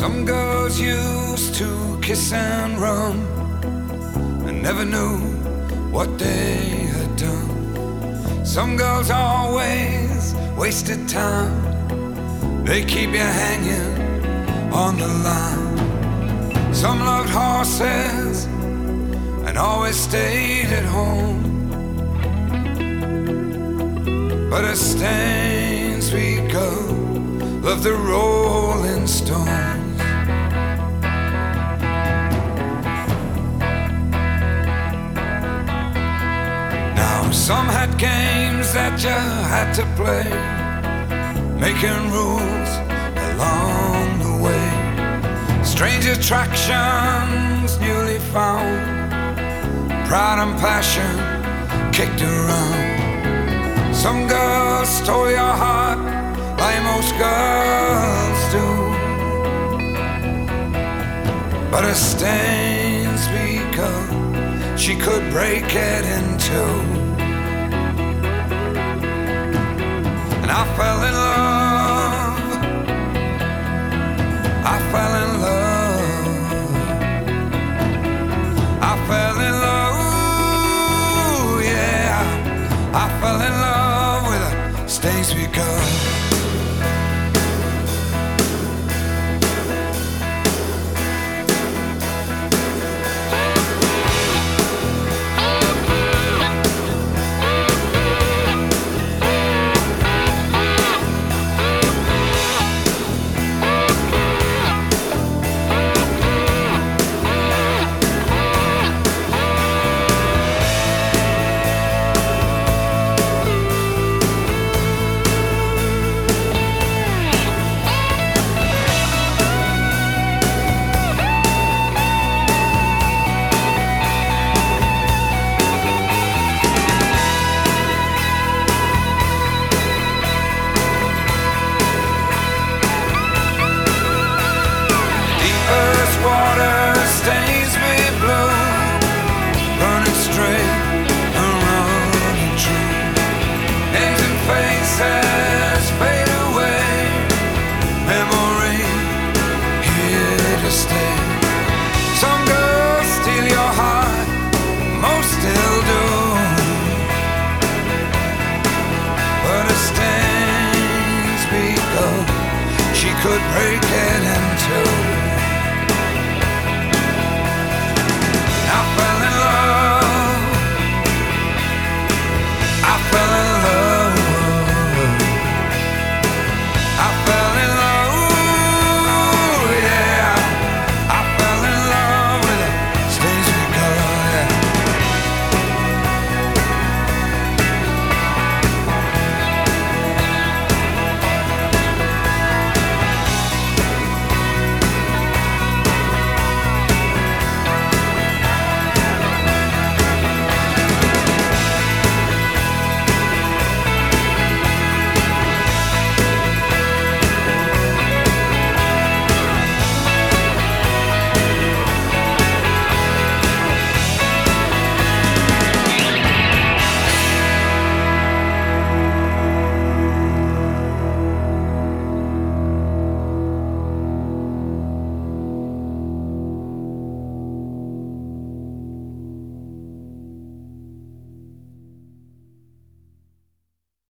Some girls used to kiss and run and never knew what they had done. Some girls always wasted time. They keep you hanging on the line. Some loved horses and always stayed at home. But a stained sweet girl loved the Rolling Stones. Now some had games that you had to play, making rules along the way. Strange attractions newly found, pride and passion kicked around. Some girls stole your heart like most girls do, but a stained sweet girl, she could break it in two. And I fell in love, I fell in love, I fell in love, yeah, I fell in love with a stained sweet girl. Could break it.